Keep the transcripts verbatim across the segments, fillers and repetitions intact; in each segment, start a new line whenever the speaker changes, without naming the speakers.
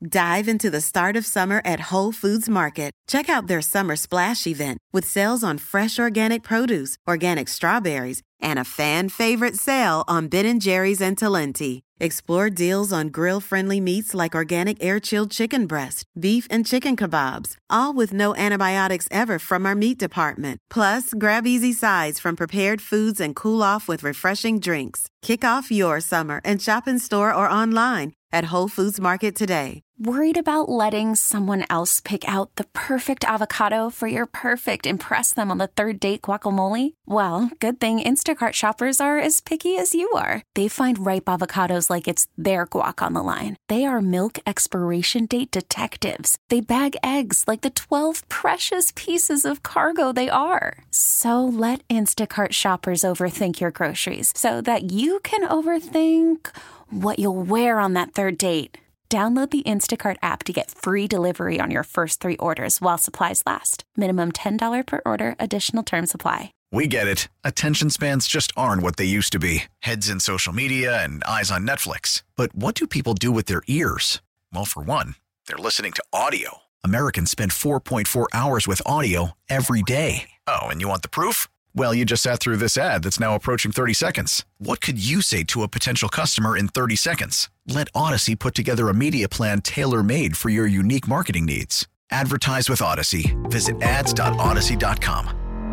Dive into the start of summer at Whole Foods Market. Check out their Summer Splash event with sales on fresh organic produce, organic strawberries, and a fan-favorite sale on Ben and Jerry's and Talenti. Explore deals on grill-friendly meats like organic air-chilled chicken breast, beef and chicken kebabs, all with no antibiotics ever from our meat department. Plus, grab easy sides from prepared foods and cool off with refreshing drinks. Kick off your summer and shop in store or online at Whole Foods Market today.
Worried about letting someone else pick out the perfect avocado for your perfect impress them on the third date guacamole? Well, good thing Instacart shoppers are as picky as you are. They find ripe avocados like it's their guac on the line. They are milk expiration date detectives. They bag eggs like the twelve precious pieces of cargo they are. So let Instacart shoppers overthink your groceries so that you can overthink what you'll wear on that third date. Download the Instacart app to get free delivery on your first three orders while supplies last. Minimum ten dollars per order. Additional terms apply.
We get it. Attention spans just aren't what they used to be. Heads in social media and eyes on Netflix. But what do people do with their ears? Well, for one, they're listening to audio. Americans spend four point four hours with audio every day. Oh, and you want the proof? Well, you just sat through this ad that's now approaching thirty seconds. What could you say to a potential customer in thirty seconds? Let Odyssey put together a media plan tailor-made for your unique marketing needs. Advertise with Odyssey. Visit ads dot odyssey dot com.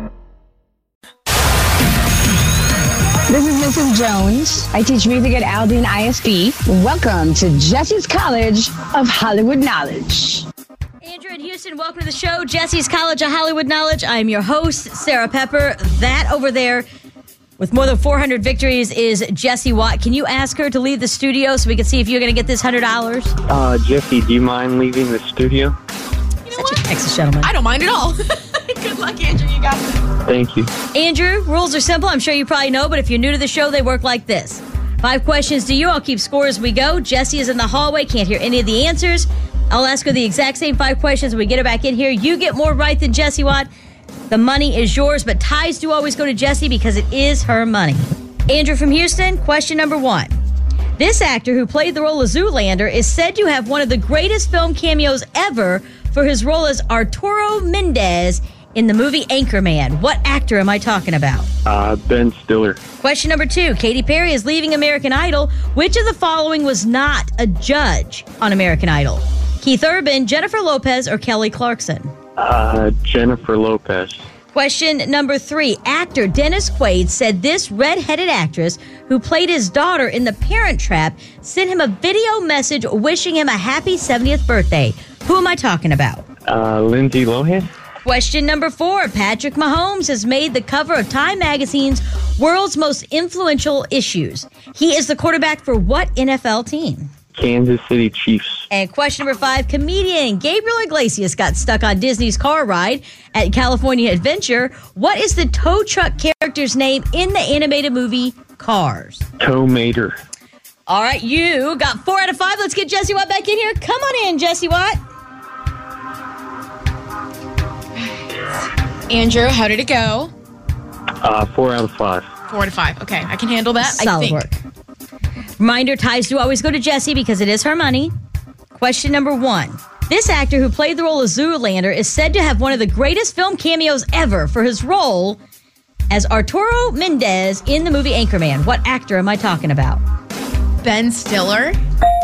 This is Missus Jones. I teach music at Aldine I S B. Welcome to Jesse's College of Hollywood Knowledge.
Andrew in Houston, welcome to the show. Jesse's College of Hollywood Knowledge. I'm your host, Sarah Pepper. That over there with more than four hundred victories is Jessie Watt. Can you ask her to leave the studio so we can see if you're going to get this one hundred dollars?
Uh, Jessie, do you mind leaving the studio?
You know Such what? a Texas gentleman.
I don't mind at all. Good luck, Andrew. You got this.
Thank you.
Andrew, rules are simple. I'm sure you probably know, but if you're new to the show, they work like this. Five questions to you. I'll keep score as we go. Jessie is in the hallway. Can't hear any of the answers. I'll ask her the exact same five questions when we get her back in here. You get more right than Jessie Watt. The money is yours, but ties do always go to Jessie because it is her money. Andrew from Houston, question number one. This actor who played the role of Zoolander is said to have one of the greatest film cameos ever for his role as Arturo Mendez in the movie Anchorman. What actor am I talking about?
Uh, Ben Stiller.
Question number two. Katy Perry is leaving American Idol. Which of the following was not a judge on American Idol? Keith Urban, Jennifer Lopez, or Kelly Clarkson?
Uh, Jennifer Lopez.
Question number three. Actor Dennis Quaid said this red-headed actress who played his daughter in The Parent Trap sent him a video message wishing him a happy seventieth birthday. Who am I talking about?
Uh, Lindsay Lohan.
Question number four. Patrick Mahomes has made the cover of Time Magazine's World's Most Influential Issues. He is the quarterback for what N F L team?
Kansas City Chiefs.
And question number five, comedian Gabriel Iglesias got stuck on Disney's car ride at California Adventure. What is the tow truck character's name in the animated movie Cars?
Tow Mater.
All right, you got four out of five. Let's get Jessie Watt back in here. Come on in, Jessie Watt.
Andrew, how did it go?
Uh, four out of five.
Four out of five. Okay, I can handle that.
Solid
I think.
work. Reminder, ties do always go to Jessie because it is her money. Question number one. This actor who played the role of Zoolander is said to have one of the greatest film cameos ever for his role as Arturo Mendez in the movie Anchorman. What actor am I talking about?
Ben Stiller.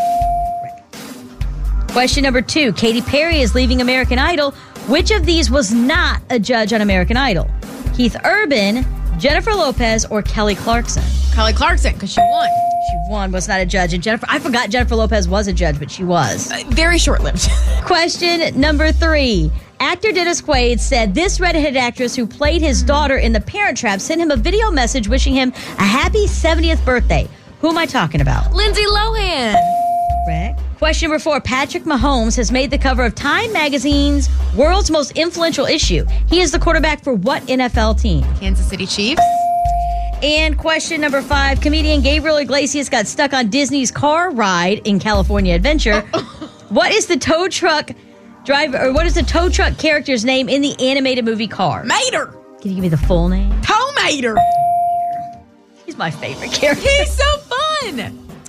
Question number two. Katy Perry is leaving American Idol. Which of these was not a judge on American Idol? Keith Urban, Jennifer Lopez, or Kelly Clarkson?
Kelly Clarkson, because she won.
She won, was not a judge. And Jennifer, I forgot Jennifer Lopez was a judge, but she was.
Uh, very short-lived.
Question number three. Actor Dennis Quaid said this redheaded actress who played his daughter in The Parent Trap sent him a video message wishing him a happy seventieth birthday. Who am I talking about?
Lindsay Lohan.
Correct. Question number four. Patrick Mahomes has made the cover of Time Magazine's World's Most Influential Issue. He is the quarterback for what N F L team?
Kansas City Chiefs.
And question number five. Comedian Gabriel Iglesias got stuck on Disney's car ride in California Adventure. What is the tow truck driver, or what is the tow truck character's name in the animated movie Cars?
Mater.
Can you give me the full name?
Tow Mater.
He's my favorite character.
He's so fun.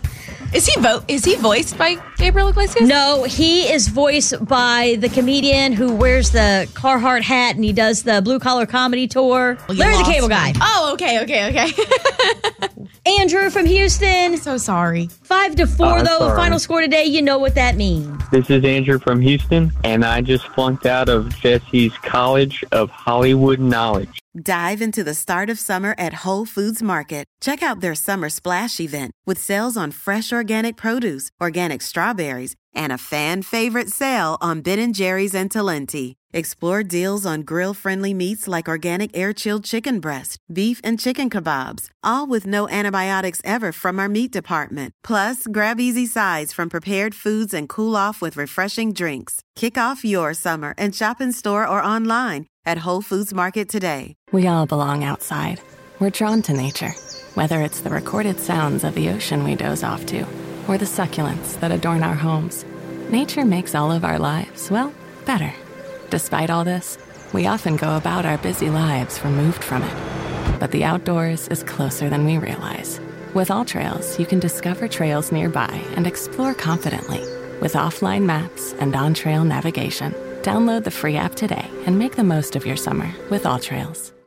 Is he vo- Is he voiced by Gabriel Iglesias?
No, he is voiced by the comedian who wears the Carhartt hat and he does the blue collar comedy tour.
Well, you
Larry the
lost
Cable
me.
Guy.
Oh, okay, okay, okay.
Andrew from Houston.
So sorry.
Five to four,
Oh,
though.
sorry.
Final score today. You know what that means.
This is Andrew from Houston, and I just flunked out of Jesse's College of Hollywood Knowledge.
Dive into the start of summer at Whole Foods Market. Check out their Summer Splash event with sales on fresh organic produce, organic strawberries, and a fan favorite sale on Ben and Jerry's and Talenti. Explore deals on grill-friendly meats like organic air-chilled chicken breast, beef and chicken kebabs, all with no antibiotics ever from our meat department. Plus, grab easy sides from prepared foods and cool off with refreshing drinks. Kick off your summer and shop in store or online at Whole Foods Market today.
We all belong outside. We're drawn to nature, whether it's the recorded sounds of the ocean we doze off to, or the succulents that adorn our homes. Nature makes all of our lives, well, better. Despite all this, we often go about our busy lives removed from it. But the outdoors is closer than we realize. With AllTrails, you can discover trails nearby and explore confidently. With offline maps and on-trail navigation, download the free app today and make the most of your summer with AllTrails.